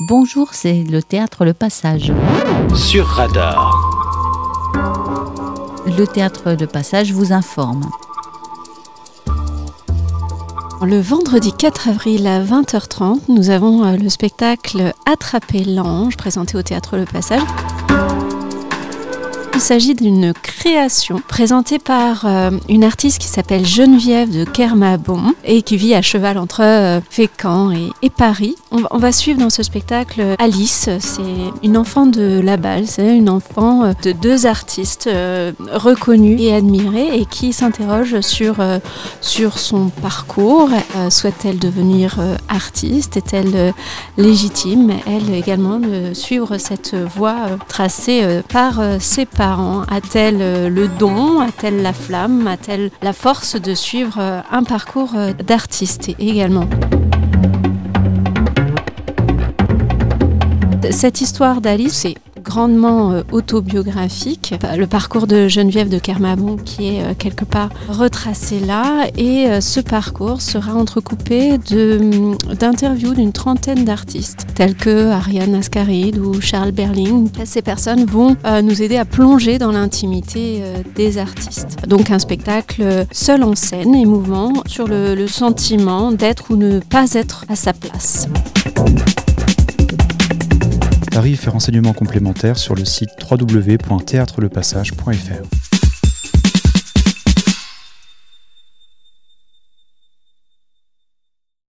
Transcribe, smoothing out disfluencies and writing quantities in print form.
Bonjour, c'est le théâtre Le Passage. Sur Radar. Le théâtre Le Passage vous informe. Le vendredi 4 avril à 20h30, nous avons le spectacle Attraper l'ange, présenté au théâtre Le Passage. Il s'agit d'une création présentée par une artiste qui s'appelle Geneviève de Kermabon et qui vit à cheval entre Fécamp et Paris. On va suivre dans ce spectacle Alice, c'est une enfant de la Balle, c'est une enfant de deux artistes reconnus et admirés et qui s'interroge sur son parcours. Souhaite-t-elle devenir artiste? Est-elle légitime, elle également, de suivre cette voie tracée par ses parents? A-t-elle le don? A-t-elle la flamme? A-t-elle la force de suivre un parcours d'artiste également? Cette histoire d'Alice, c'est grandement autobiographique. Le parcours de Geneviève de Kermabon qui est quelque part retracé là, et ce parcours sera entrecoupé d'interviews d'une trentaine d'artistes tels que Ariane Ascaride ou Charles Berling. Ces personnes vont nous aider à plonger dans l'intimité des artistes. Donc un spectacle seul en scène, émouvant, sur le sentiment d'être ou ne pas être à sa place. Tarifs et renseignements complémentaires sur le site www.theatrelepassage.fr.